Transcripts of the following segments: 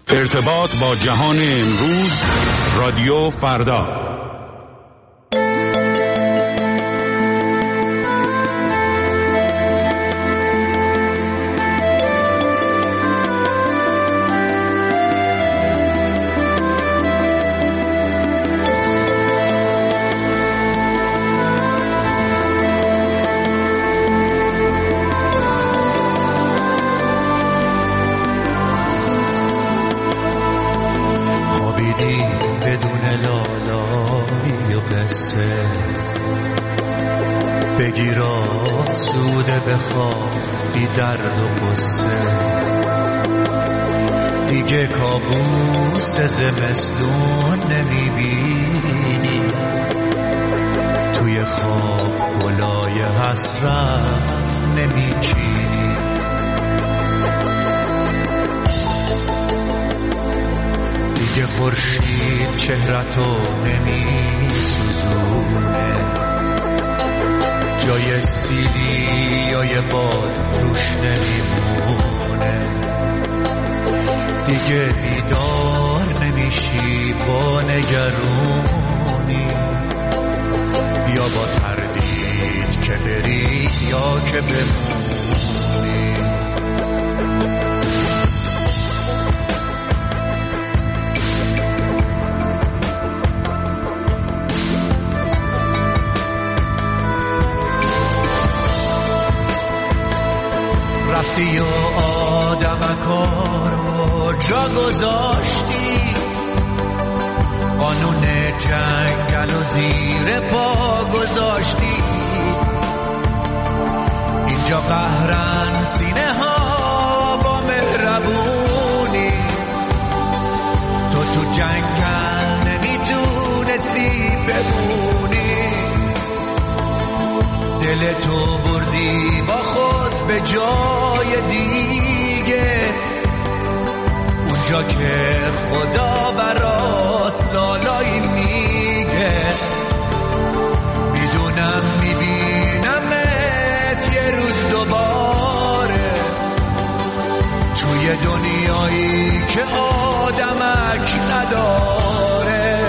ارتباط با جهان امروز، رادیو فردا. بدون لالایی و قصه بگیر آسوده بخواب بی درد و قصه، دیگه کابوس زمستون نمیبینی، توی خواب گلای حسرت نمیچینی، دیگه خورشید چهرتو نمیسوزونه، جای سیلی یا باد روش نمیمونه، دیگه بیدار نمیشی با نگرونی، یا با تردید که بری یا که بمونی. رفتی و آدمکارو جا گذاشتی، قانون جنگل و زیر پا گذاشتی، اینجا قهرن سینه ها با مهربونی، تو جنگل نمیتونستی بمونی، دل تو بردی با خود به جای دیگه، اونجا که خدا برات لالایی میگه، میدونم میبینمت یه روز دوباره، توی دنیایی که آدمک نداره.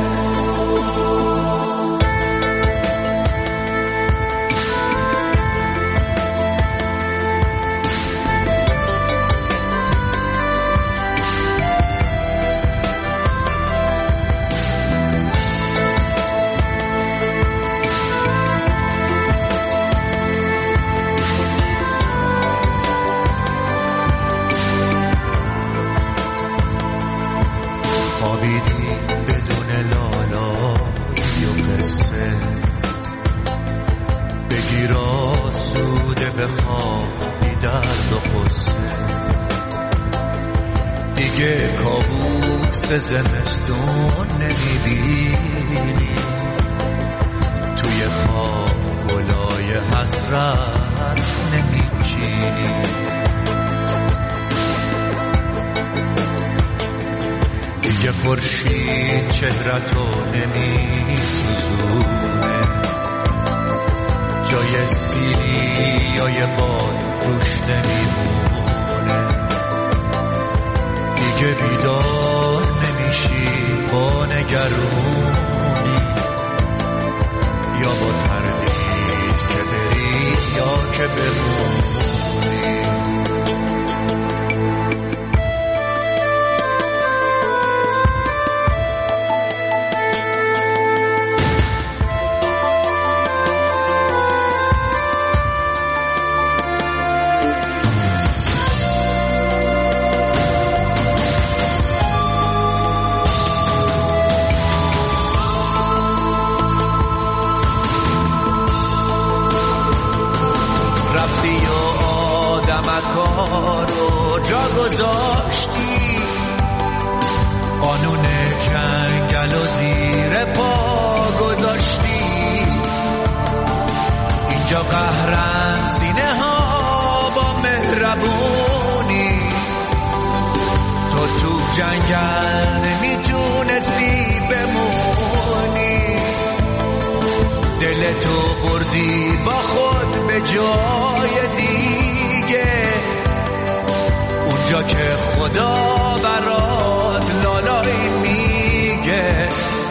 بدون لالایی و قصه بگیر آسوده بخواب بی درد و قصه، دیگه کابوس زمستون نمیبینی، توی خواب گلای حسرت نمیچینی، دیگه خورشید چهرتو نمیسوزونه، جای سیلی یا یه باد روش نمیمونه، دیگه بیدار نمیشی با نگرونی، یا با تردید که بری یا که بمونی. آدمکارو جا گذاشتی، قانون جنگل و زیر پا گذاشتی، اینجا قهرن سینه ها با مهربونی، تو جنگل نمیتونستی بمونی، دل تو بردی با خود به جای دیگه، اونجا که خدا برات لالایی میگه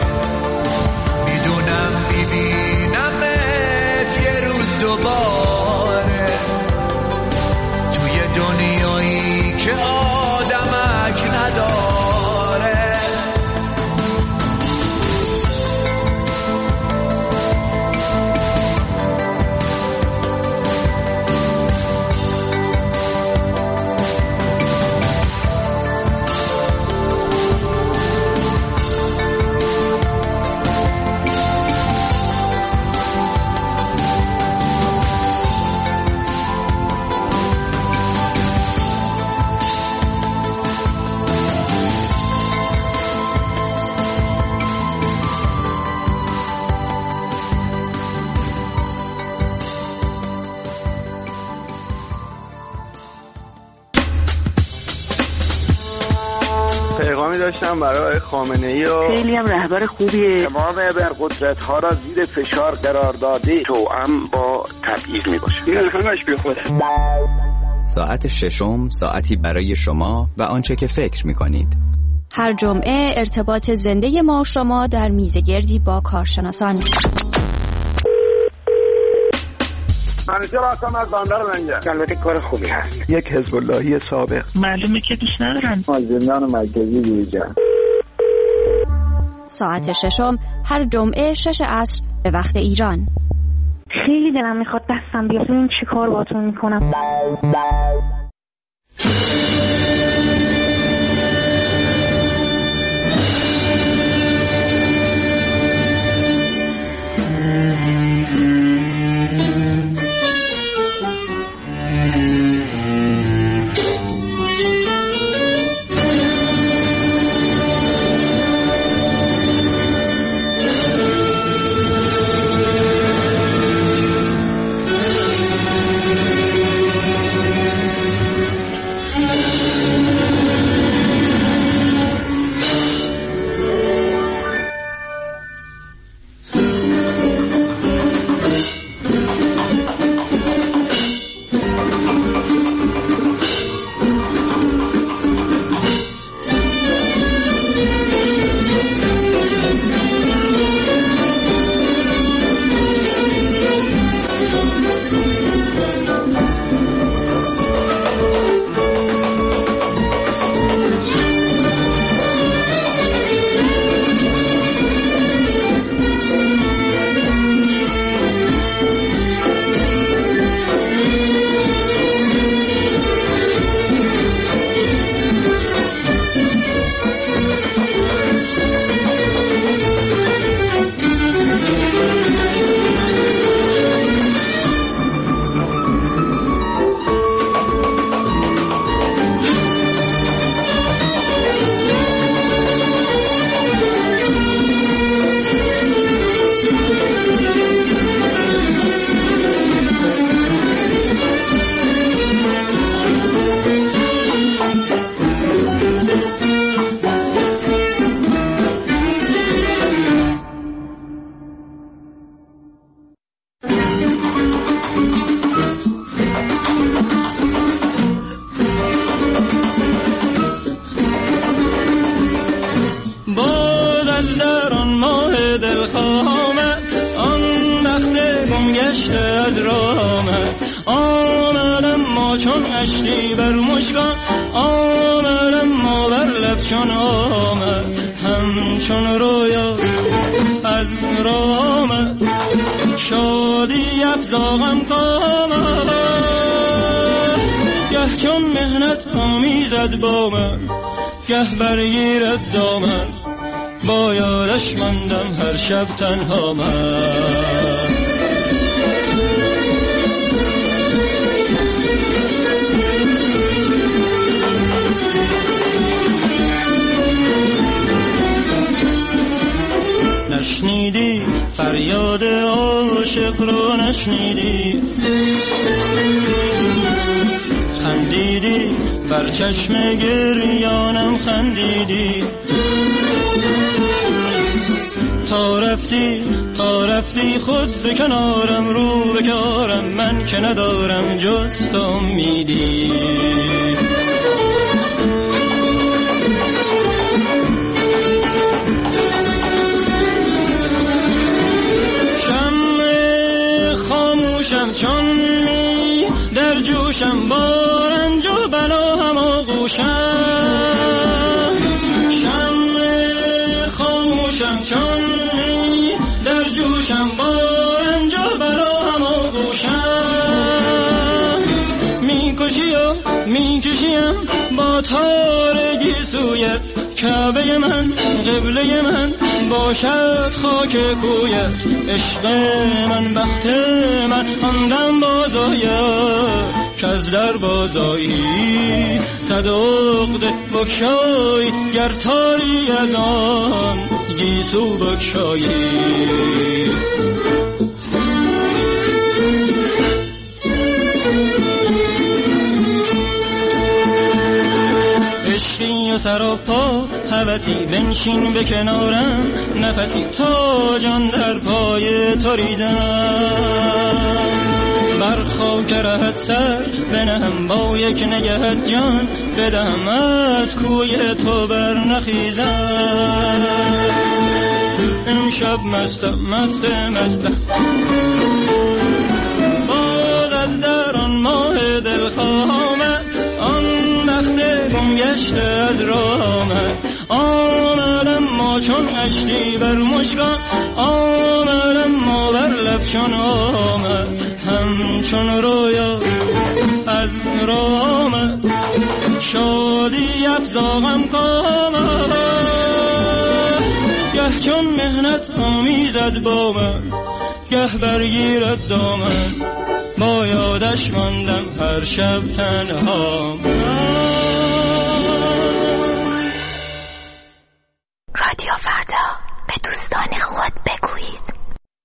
میدونم میبینمت یه روز دوباره توی دنیایی که آدمک نداره. پیغامی داشتم برای خامنه‌ای و خیلی هم رهبر خوبیه. تمام ابرقدرت‌ها را زیر فشار قرار داده توأم با تبعیض میباشه. این همش بیخوده. ساعت ششم، ساعتی برای شما و آنچه که فکر میکنید. هر جمعه ارتباط زنده ما شما در میزگردی با کارشناسان. منیجر هستم از بندر منجر. البته کار خوبی هست. یک حزب اللهی سابق. معلومه که دوست ندارم. از زندان مرکزی بیرون. ساعت ششم هر جمعه 6 عصر به وقت ایران. خیلی دلم میخواد دستم بیاد ببینم چی کار باهاتون میکنم. تنها من نشنیدی فریاد عاشق رو نشنیدی خندیدی بر چشم گریانم خندیدی تا رفتی خود به کنارم رو به کارم من که ندارم جز تو امیدی تارگی سویت، کعبه من قبله من باشد خاک کویت. عشق من بخت من آندم بازاید، که از در بازایی صد عقده بکشایی، گر تاری از آن گیسو بکشایی. عشقی و سراپا هوسی بنشین به کنارم، نفسی تا جان در پای تو ریزم. بر خاک رهت سر بنهم با یک نگهت جان، بدهم از کوی تو بر نخیزم. امشب مستم باز از در آن ماه دلخواه آمد، آن بخت گم گشته از راه آمد. آمدم ما چون اشکی بر مژگان، آمدم ما بر لب چون آمد. همچون رویا از راه آمد، شادی افزاغم کامد. گه چون مهنت آمیزد با من، گه برگیرد دامن. با یادش ماندم هر شب تنها. رادیو فردا، به دوستان خود بگویید.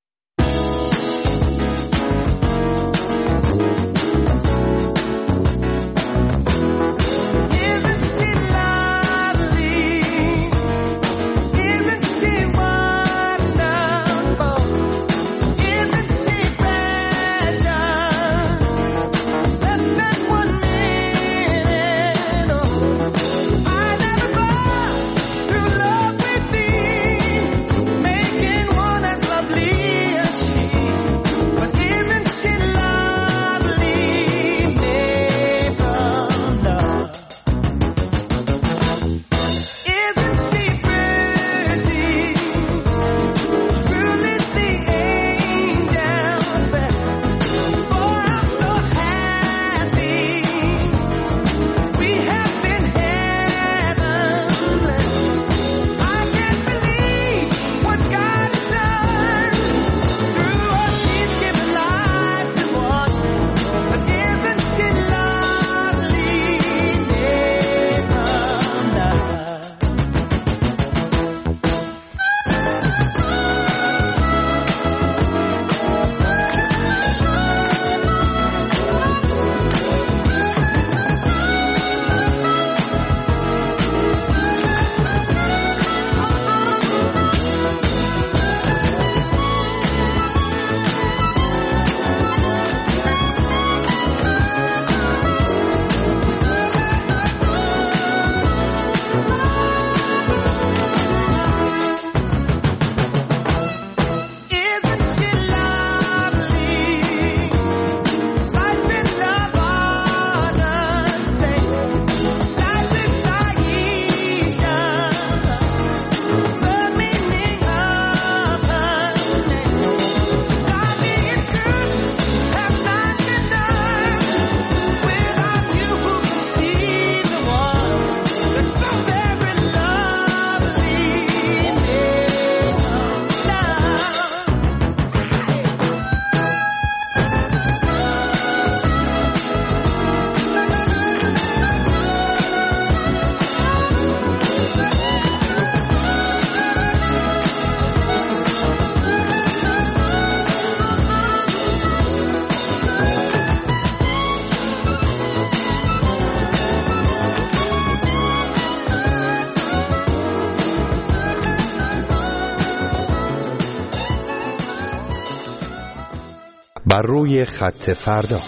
بر روی خط فردا.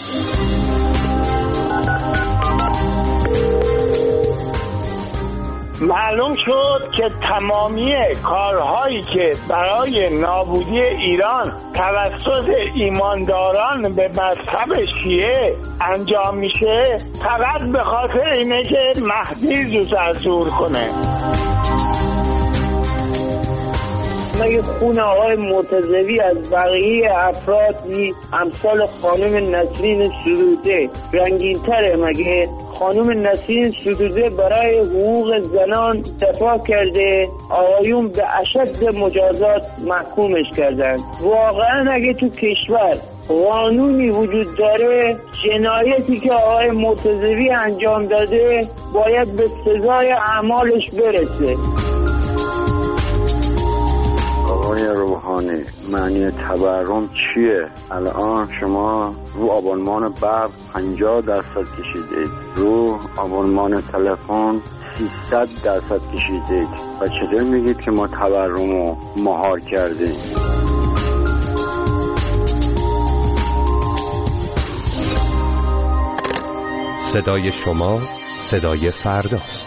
معلوم شد که تمامی کارهایی که برای نابودی ایران توسط ایمانداران به مذهب شیعه انجام میشه فقط به خاطر اینه که مهدی زود از ظهور کنه. مگه خون آقای مرتضوی از بقیه افرادی امثال خانم نسرین سروده رنگین‌تره؟ مگه خانم نسرین سروده برای حقوق زنان دفاع کرده، آقایون به اشد مجازات محکومش کردن. واقعا اگه تو کشور قانونی وجود داره، جنایتی که آقای مرتضوی انجام داده باید به سزای اعمالش برسه. آقای روحانی، معنی تورم چیه؟ الان شما رو آبونمان برق 50% کشیدید، رو آبونمان تلفن 300% کشیدید و چطور میگید که ما تورم رو مهار کردیم؟ صدای شما صدای فرداست.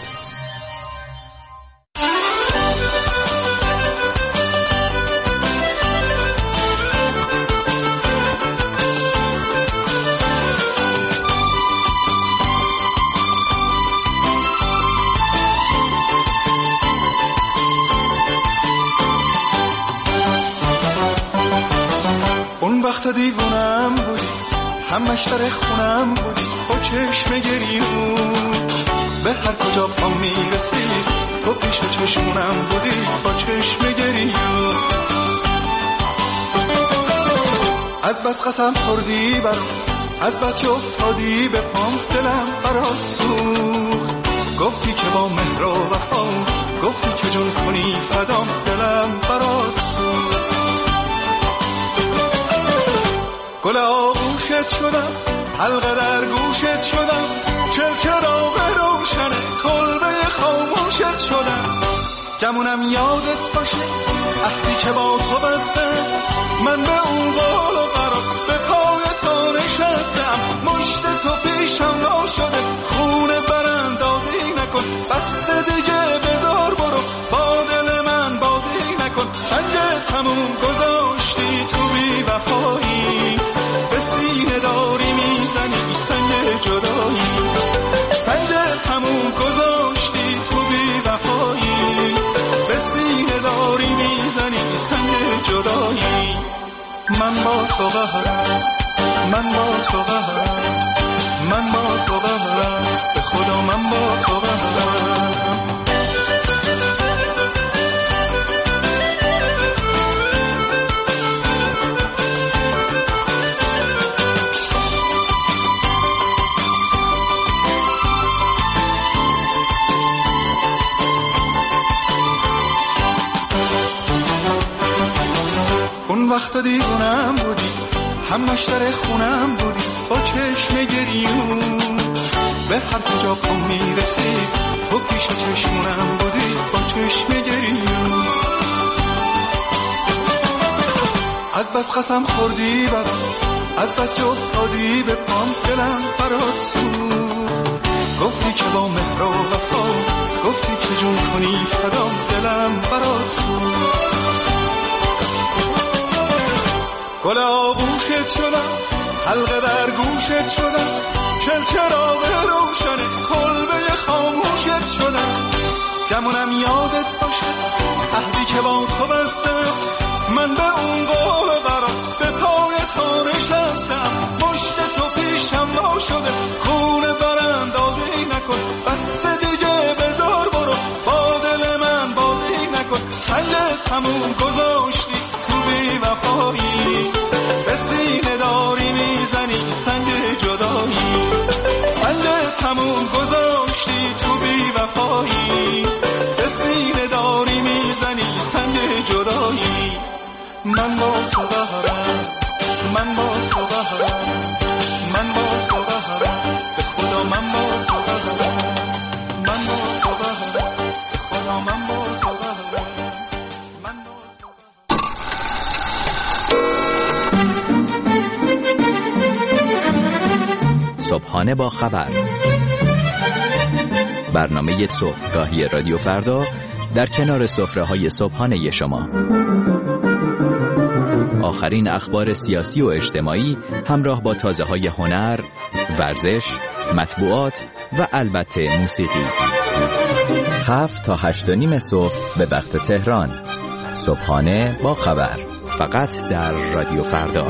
اون وقت دیوونم بودی، همش در خونم بودی، با چشم گریون به هر کجا پام میرسید تو پیش چشمونم بودی، با چشم گریون. از بس قسم خوردی برام، از بس که افتادی به پام، دلم برات سوخت. گفتی که با مهر و وفا، گفتی که جون کنی فدام، دلم برات سوخت. گل آغوشت شدم، حلقه در گوشت شدم، چراغ روشنه کلبه خاموشت شدم. گمونم یادت باشه عهدی که با تو بستم، من به اون قول و قرار به پای تو نشستم. مشت تو پیشم ناشده، خونه براندازی نکن، بسته دیگه بذار برو، با دل من بازی نکن. سنگ تموم گذاشتی تو بی وفایی، به سینه داری میزنی سنگ جدایی. سنگ تموم گذاشتی تو بی وفایی، به سینه داری میزنی سنگ جدایی. من با تو قهرم، من با تو قهرم، من با تو قهرم، به خدا من با تو قهرم. اون وقت دیوونم بودی، همش در خونم بودی، با چشم گریون به هر کجا پام میرسید تو پیش چشمونم بودی، با چشم گریون. از بس قسم خوردی برام، از بس که افتادی به پام، دلم برات سوخت. گفتی که با مهر و وفا، گفتی که جون کنی فدام، دلم برات سوخت. گل آغوشت شدم، حلقه در گوشت شدم، چراغ روشنه کلبه خاموشت شدم. گمونم یادت باشه عهدی که با تو بستم، من به اون قول و قرار به پای تو نشستم. مشت تو پیشم ناشده، خونه براندازی نکن، بسته دیگه بذار برو، با دل من بازی نکن. سنگ تموم گذاشتی تو بی وفایی، به سینه داری میزنی سنگ جدایی. سنگ تموم گذاشتی تو بی وفایی، به سینه داری میزنی سنگ جدایی. من با تو قهرم، من با تو قهرم، من با تو قهرم، به خدا من با تو قهرم، من با تو قهرم، به خدا من با تو قهرم. صبحانه با خبر، برنامه صبحگاهی رادیو فردا در کنار سفره‌های صبحانه شما. آخرین اخبار سیاسی و اجتماعی همراه با تازه‌های هنر، ورزش، مطبوعات و البته موسیقی. 7 تا 8:30 صبح به وقت تهران. صبحانه با خبر، فقط در رادیو فردا.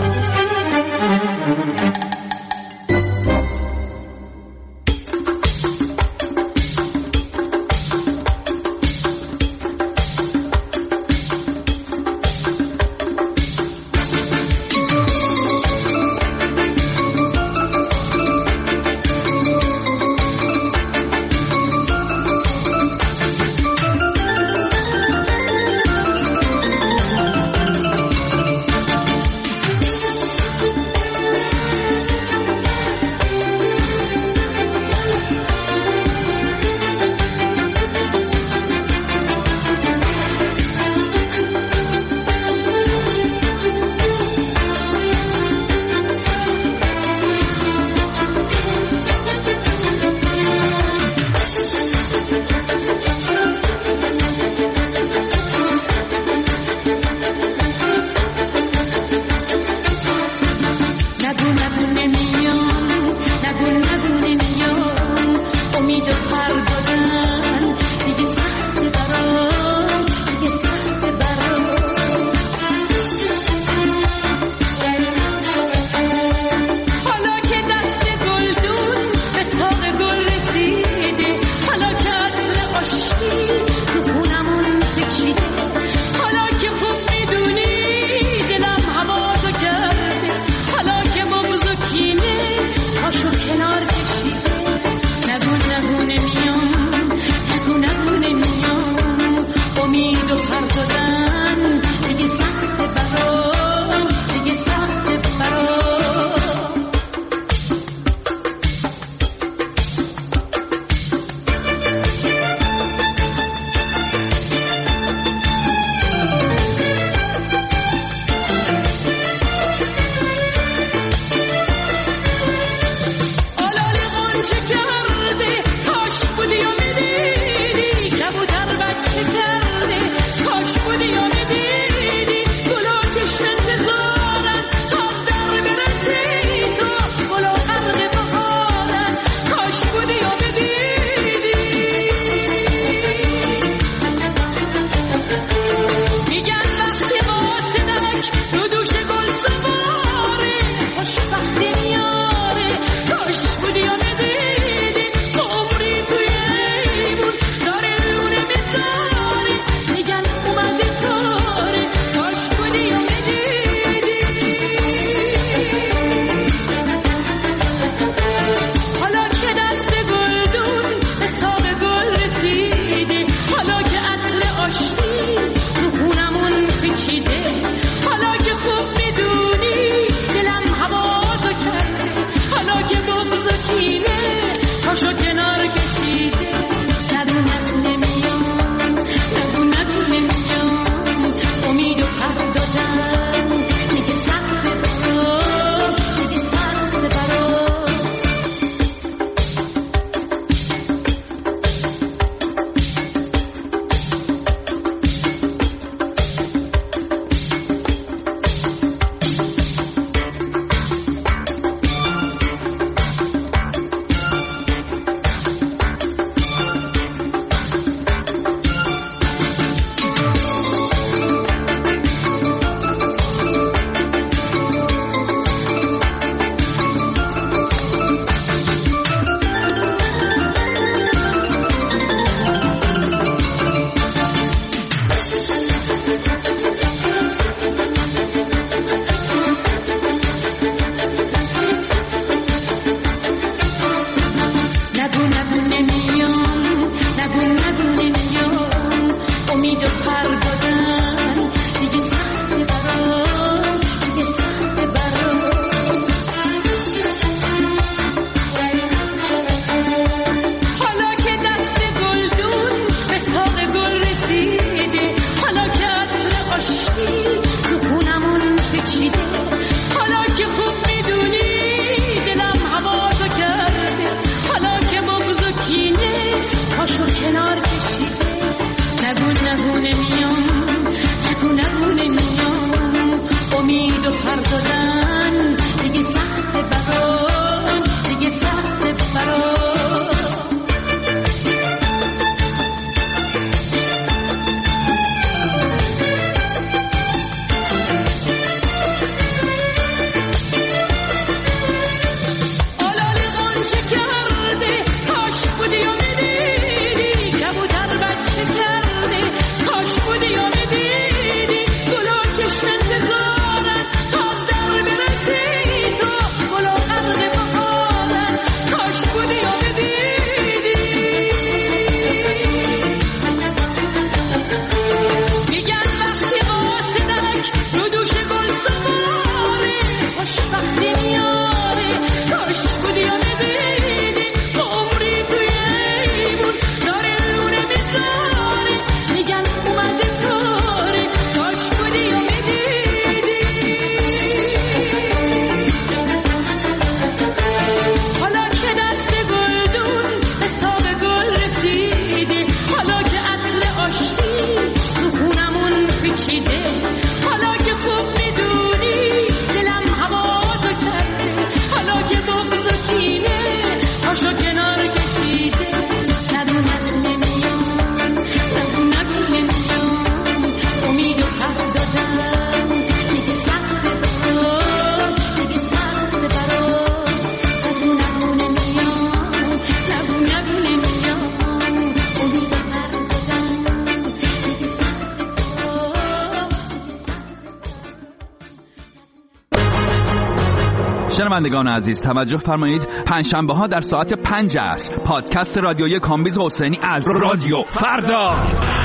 شنوندگان عزیز توجه فرمایید، پنجشنبه ها در ساعت 5 عصر پادکست رادیویی کامبیز حسینی از رادیو فردا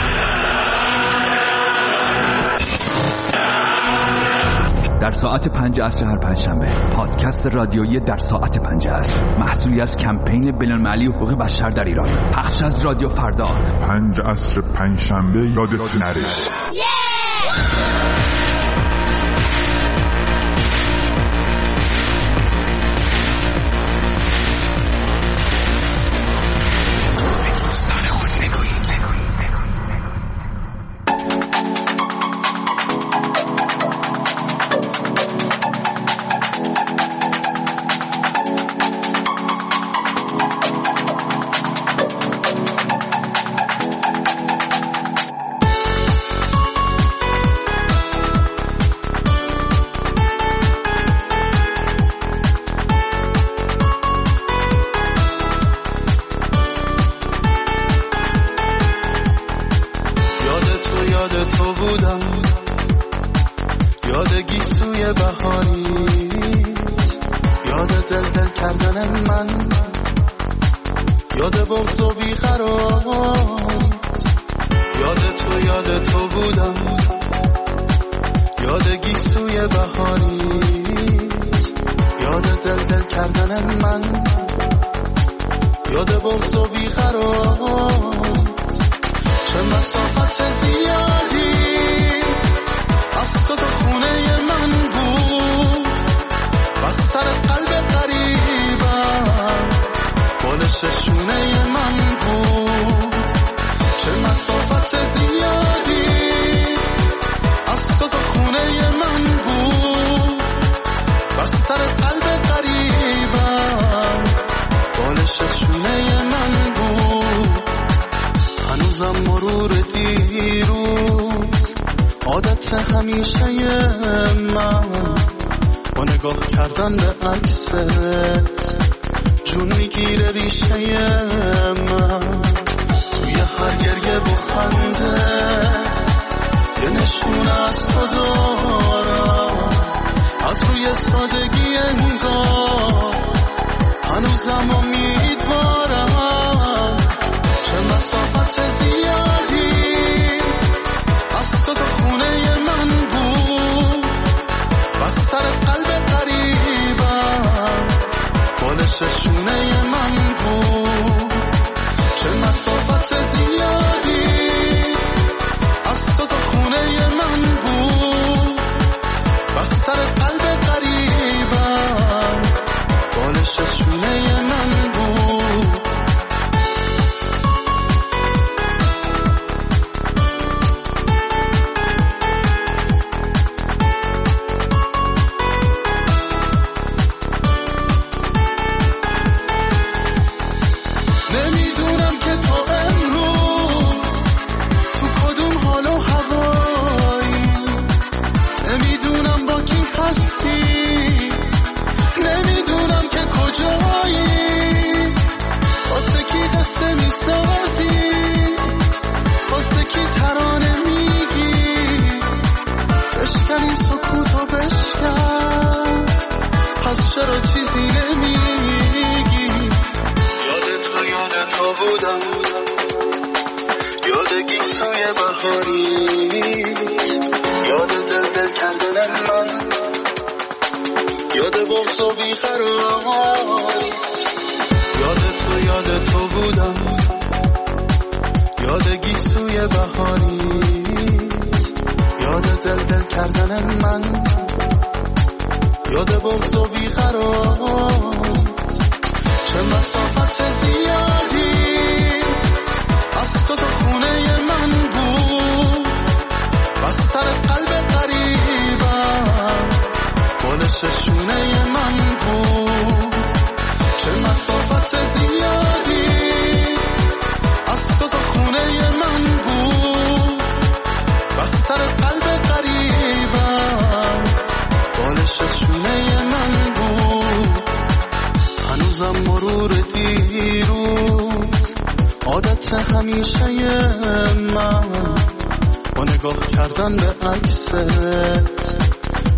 در ساعت 5 عصر هر پنجشنبه. پادکست رادیویی در ساعت 5 عصر محصولی از کمپین بین‌المللی حقوق بشر در ایران، پخش از رادیو فردا. 5 عصر پنجشنبه یادت نره.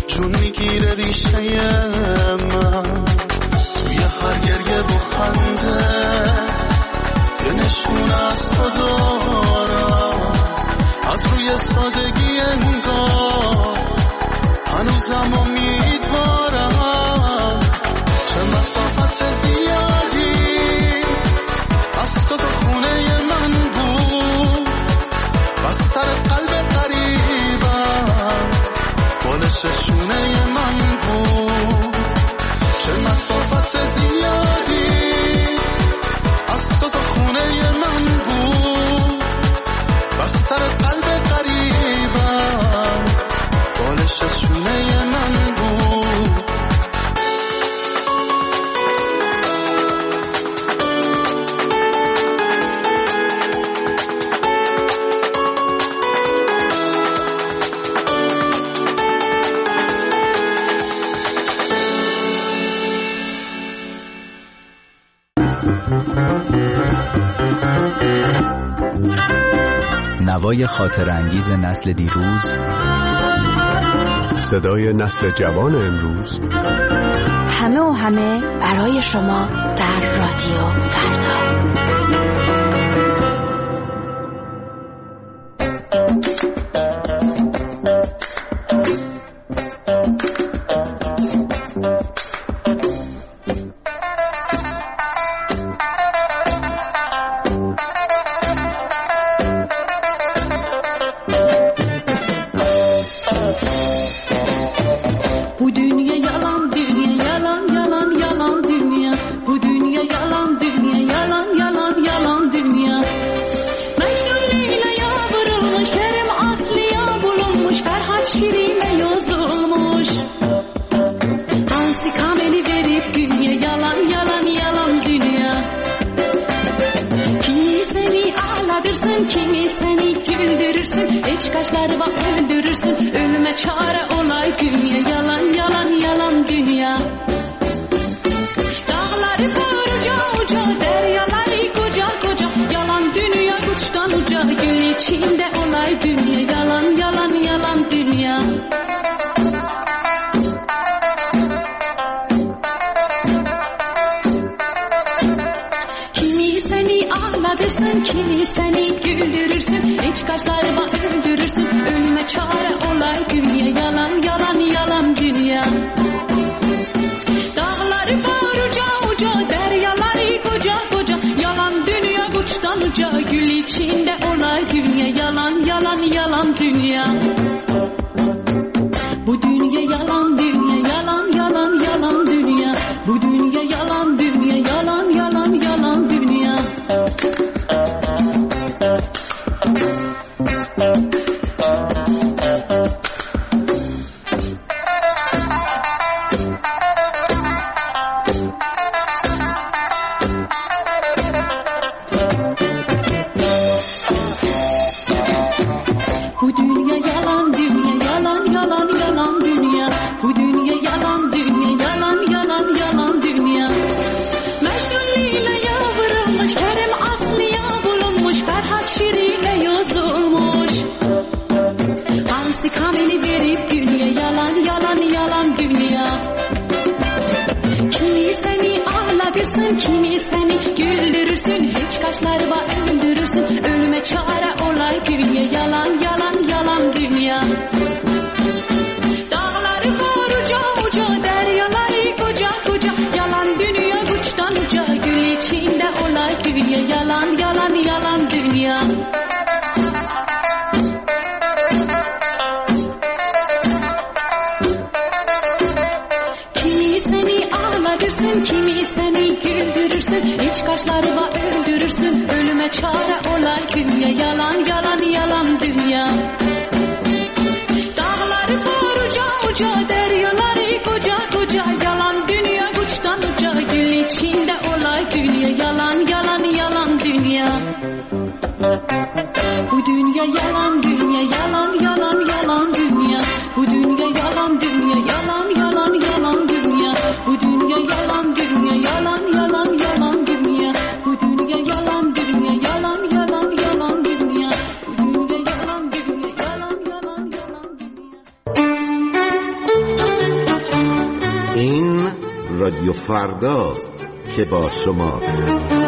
جون میگیره ریشه من توی هر گریه و خنده یه نشون از تو دارم از روی سادگی انگار هنوزم امیدوارم چه مسافت زیادی از تو به خونه من بود بستر قلب قریبم بالش شونه من بود چه مسافت زیادی از تو تا خونه من بود بستر قلب قریبم بالش شونه من بود نوای خاطر انگیز نسل دیروز، صدای نسل جوان امروز، همه و همه برای شما در رادیو فردا. رادیو فرداست که با شماست.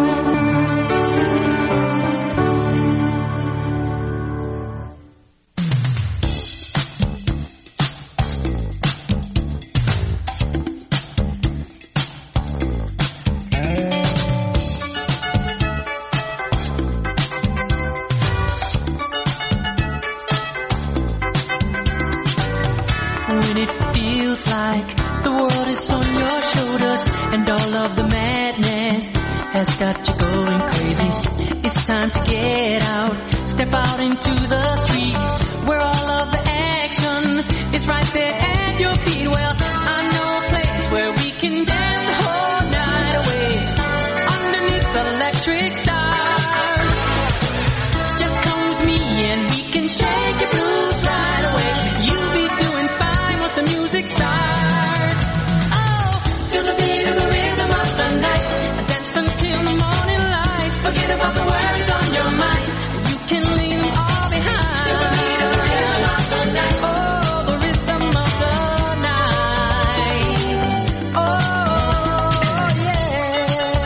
When it feels like the world is on your shoulders and all of the madness has got you going crazy, it's time to get out, step out into the street where all of the action is right there at your feet. Well, I know a place where we can dance the whole night away underneath the electric stars. Just come with me and we can shake your blues right away. You'll be doing fine once the music starts. Oh, feel the beat of the rhythm of the night. Dance until the morning light. Forget about the worries on your mind. You can leave them all behind. Feel the beat of the rhythm of the night. Oh, the rhythm of the night. Oh, yeah.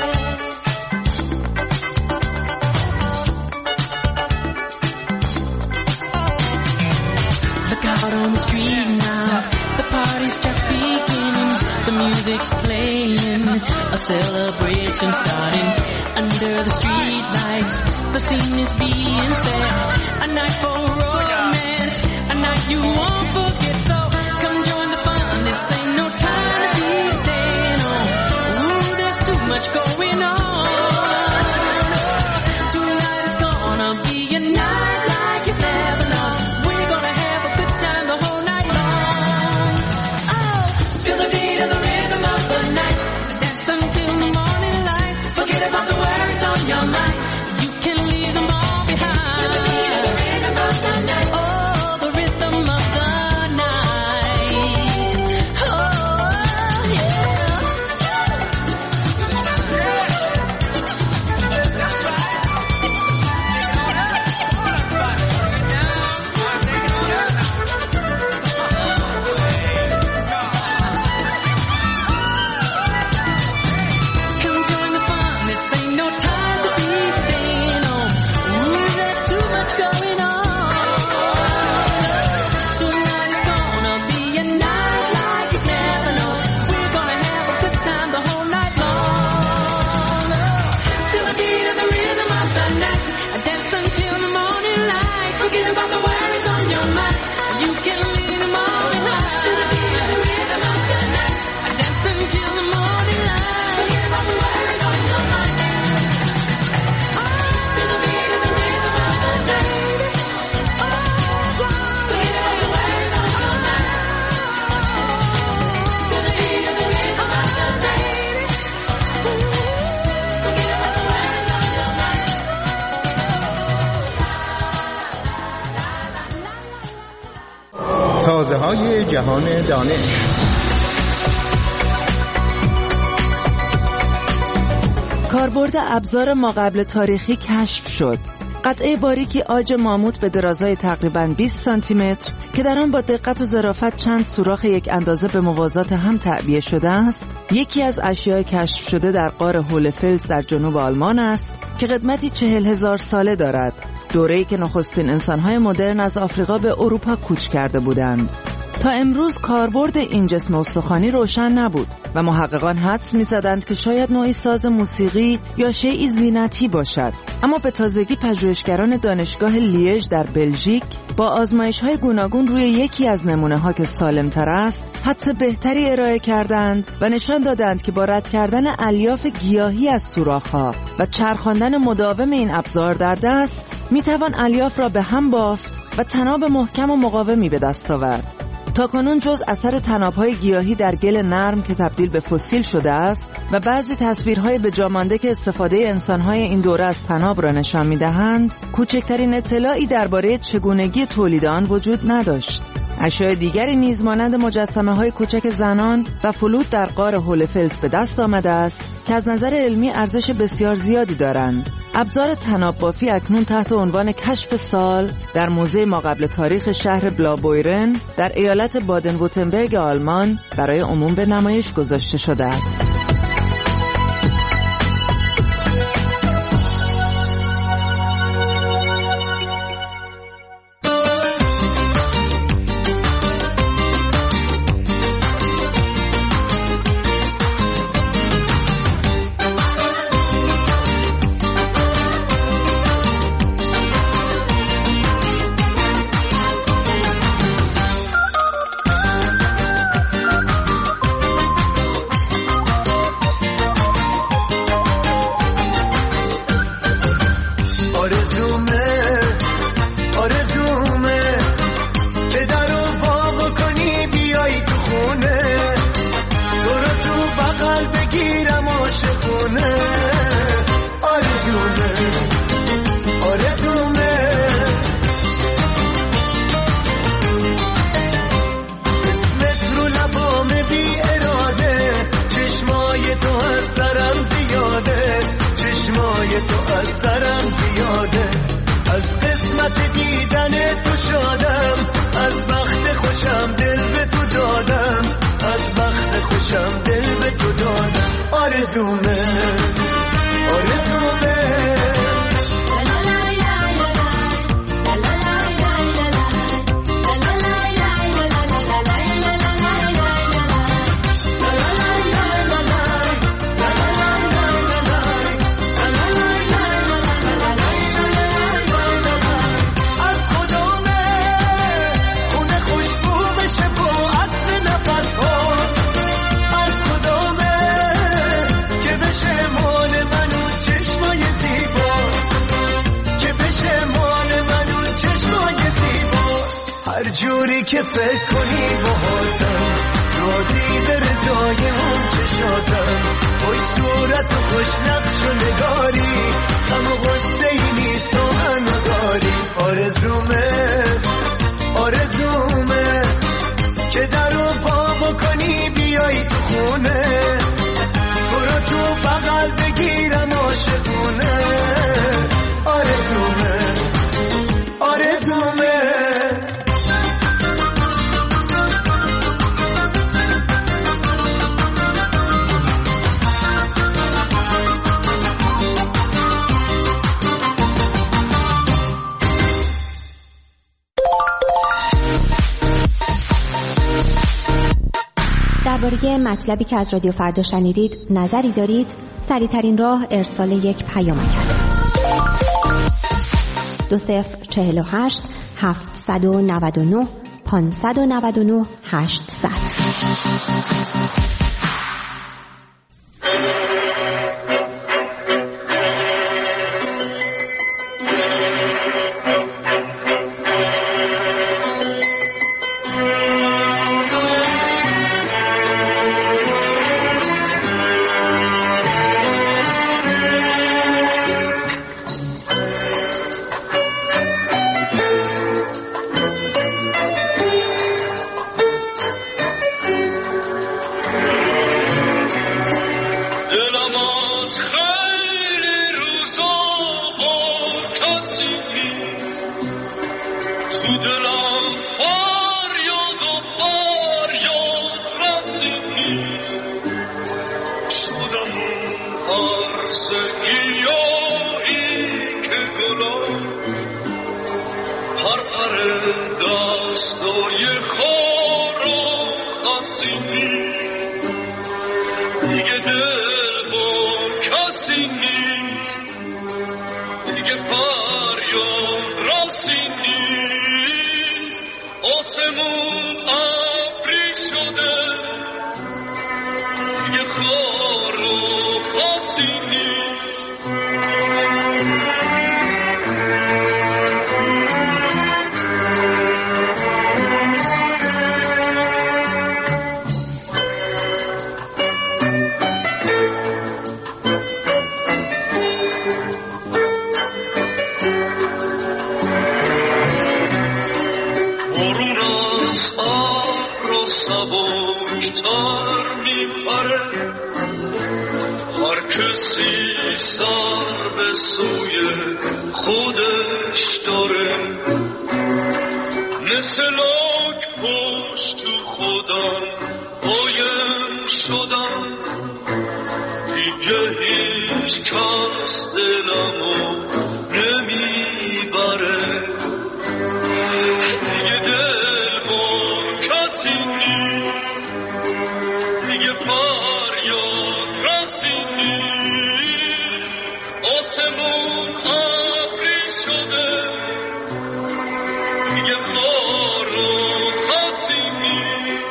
Look out on the street now. The party's just beginning. The music's playing. A celebration starting under the street lights. The scene is being set. A night for romance. A night you won't forget. So come join the fun. This ain't no time to be staying home. Ooh, there's too much going on. Tonight is gonna be a night like you've never known. We're gonna have a good time the whole night long. Oh, feel the beat of the rhythm of the night. Dance until the morning light. Forget about the worries on your mind. You can leave them all behind. Feel the beat of the rhythm of the night. Oh, the rhythm of the night. Oh, yeah. Come join the fun. This ain't no time to be staying home. Ooh, there's too much going on. Tonight is gonna be a night like you've never known. We're gonna have a good time the whole night long. Feel the beat of the rhythm of the night. Dance until the morning light. Forget about the worries on your mind. You can leave them all behind. Feel the beat of the rhythm of the night. Dance until the morning light. Forget about the worries on your mind. Feel the beat of the rhythm of the night. Forget about the worries on your mind. Feel the beat of the rhythm of the night. Forget about the worries on your mind. تازه‌های جهان دانش. کاربرد ابزار ماقبل تاریخی کشف شد. قطعه باریکی عاج ماموت به درازای تقریباً 20 سانتی متر که در آن با دقت و ظرافت چند سوراخ یک اندازه به موازات هم تعبیه شده است، یکی از اشیاء کشف شده در غار هولفلز در جنوب آلمان است که قدمتی 40,000 ساله دارد. دوره‌ای که نخستین انسان‌های مدرن از آفریقا به اروپا کوچ کرده بودند. تا امروز کاربرد این جسم استخوانی روشن نبود و محققان حدس می‌زدند که شاید نوعی ساز موسیقی یا شیئی زینتی باشد. اما به تازگی پژوهشگران دانشگاه لیژ در بلژیک با آزمایش‌های گوناگون روی یکی از نمونه‌ها که سالم‌تر است، حدس بهتری ارائه کردند و نشان دادند که با رد کردن الیاف گیاهی از سوراخ‌ها و چرخاندن مداوم این ابزار در دست، می‌توان الیاف را به هم بافت و طناب محکم و مقاومی به دست آورد. تاکنون جز اثر طناب‌های گیاهی در گل نرم که تبدیل به فسیل شده است و بعضی تصویرهای به جا مانده که استفاده انسان‌های این دوره از طناب را نشان می‌دهند، کوچکترین اطلاعی درباره چگونگی تولید آن وجود نداشت. اشیاء دیگری نیز مانند مجسمه‌های کوچک زنان و فلوت در غار هولفلز به دست آمده است که از نظر علمی ارزش بسیار زیادی دارند. ابزار طناب بافی اکنون تحت عنوان کشف سال در موزه ماقبل تاریخ شهر بلابویرن در ایالت بادن وورتنبرگ آلمان برای عموم به نمایش گذاشته شده است. جوری که فکر کنی باهاتم راضی به رضای اون چشاتم خوش صورت و خوش نقش و نگاری غم و غصه ای نیست و منو داری آرزومه که در رو پا بکنی بیایی تو خونه تو رو تو بغل بگیرم عاشقونه آرزومه درباره مطلبی که از رادیو فردا شنیدید نظری دارید؟ سریع‌ترین راه ارسال یک پیامک است. 2048 799 599 800. سبکتر میپره هر کسی سر به سوی خودش داره، مثل لاک پشت تو خودم قایم شدم، دیگه هیچ کس دلمو نمیبره، دیگه دل با کسی نیست، دیگه فریاد رسی نیست، آسمون ابری شده، دیگه خار و خسی نیست.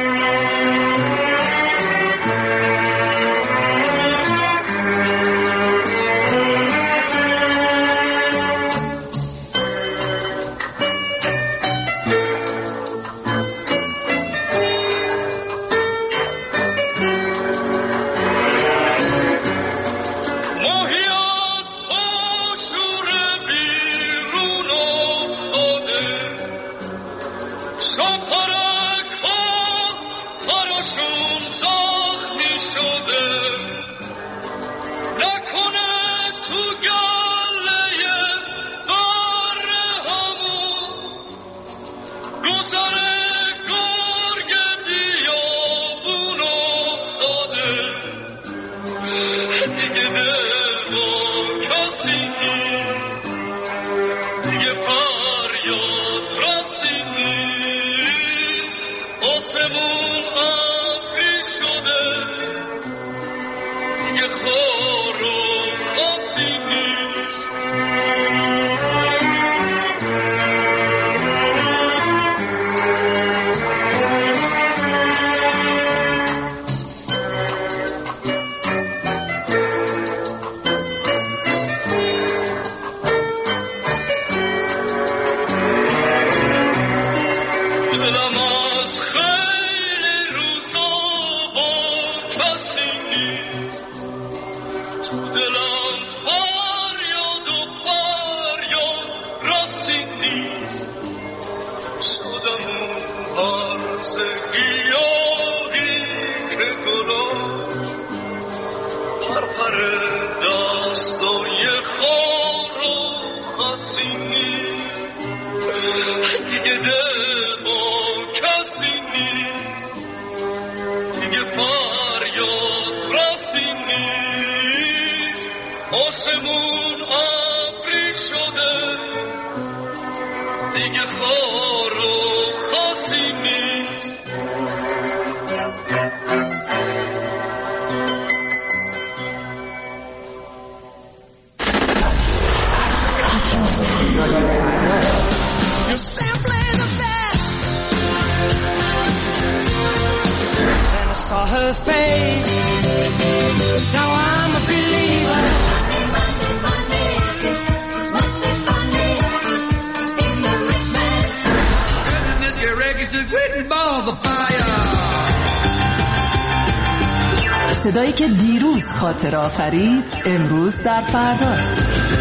صدایی که دیروز خاطر آفرید امروز در فرداست.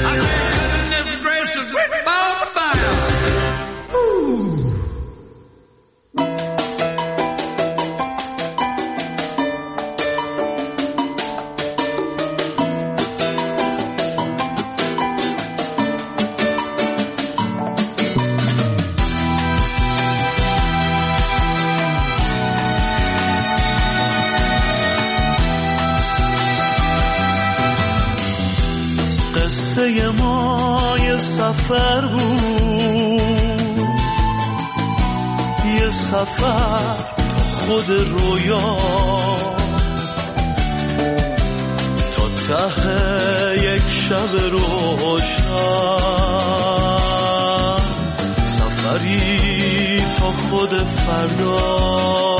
قصه ما یه سفر بود، یه سفر تو خود رویا، تا ته یک شب روشن، سفری تا خود فردا.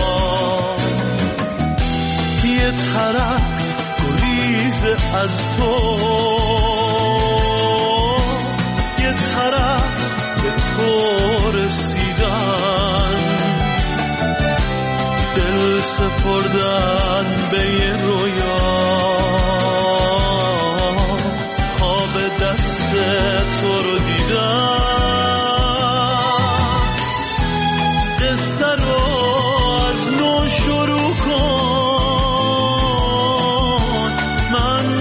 یه طرف گریز از تو، یه طرف به تو رسیدن، دل سپردن به یه رویا، خواب دست تو رو دیدن. قصه رو از نو شروع کن، من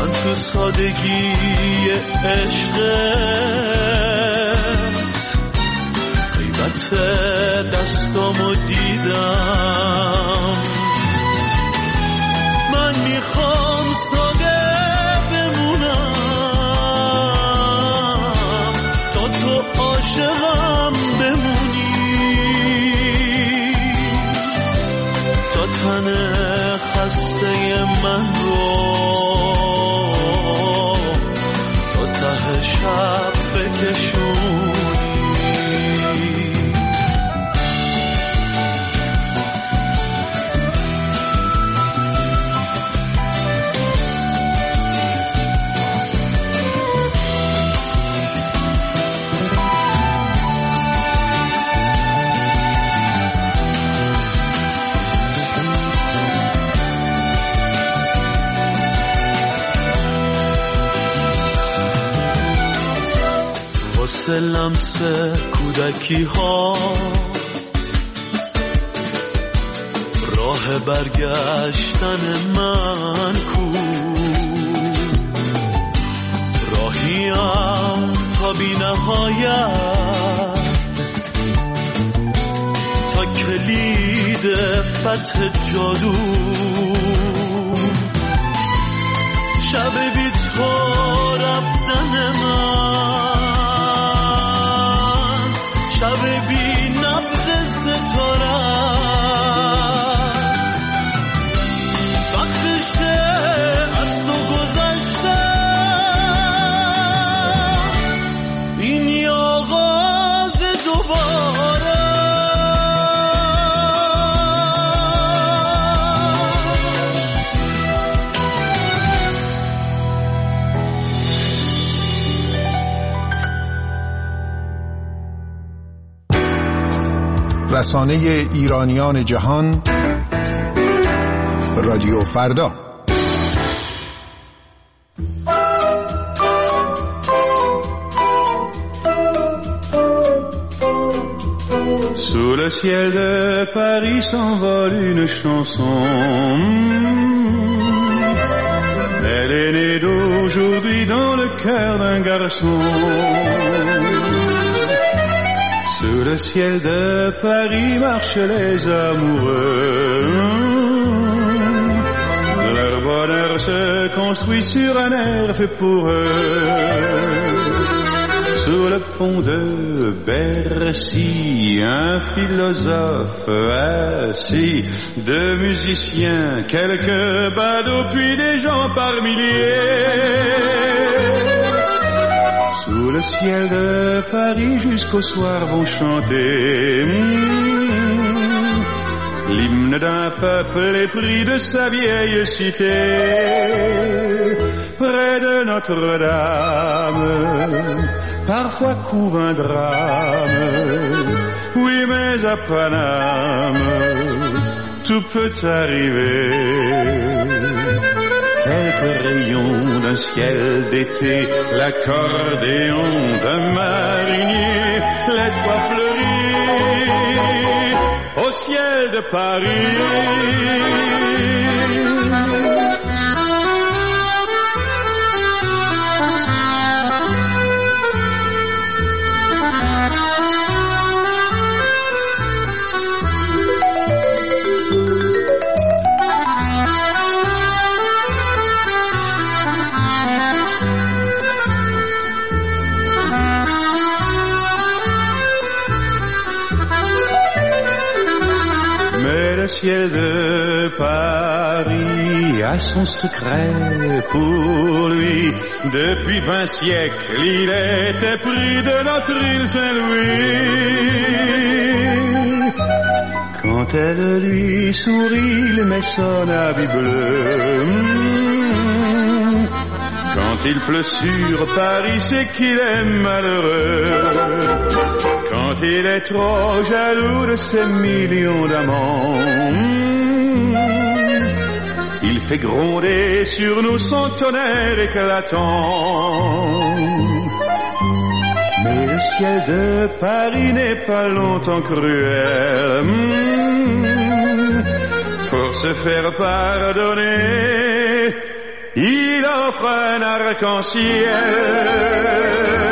من تو سادگی عشقت غیبت دستامو دیدم. من میخوام ساده بمونم تا تو عاشقم بمونی، تا تن خسته من رو تا ته شب بکشونی. لمس کودکی ها راه برگشتن من کو، راهیم تا بی نهایت، تا کلید فتح جادو. شب بی تو رفتن من، شب بی نبض ستاره است، وقتشه از تو گذشته، این آغاز دوباره. رسانه ایرانیان جهان، رادیو فردا. Sous le ciel de Paris s'envole une chanson. Elle est née d'aujourd'hui dans le cœur d'un garçon. Sous le ciel de Paris marchent les amoureux. Leur bonheur se construit sur un air fait pour eux. Sous le pont de Bercy, un philosophe assis, deux musiciens, quelques badauds, puis des gens par milliers. Sous le ciel de Paris jusqu'au soir vont chanter l'hymne d'un peuple épris de sa vieille cité. Près de Notre-Dame, parfois couve un drame. Oui, mais à Paname, tout peut arriver. Quelques rayons d'un ciel d'été, l'accordéon d'un marinier, l'espoir fleurit au ciel de Paris. Le ciel de Paris a son secret pour lui. Depuis 20 siècles, il était pris de notre île Saint-Louis. Quand elle lui sourit, il met son habit bleu. Quand il pleut sur Paris, c'est qu'il est malheureux. Quand il est trop jaloux de ses millions d'amants, il fait gronder sur nous son tonnerre éclatant. Mais le ciel de Paris n'est pas longtemps cruel. Pour se faire pardonner, il offre un arc-en-ciel.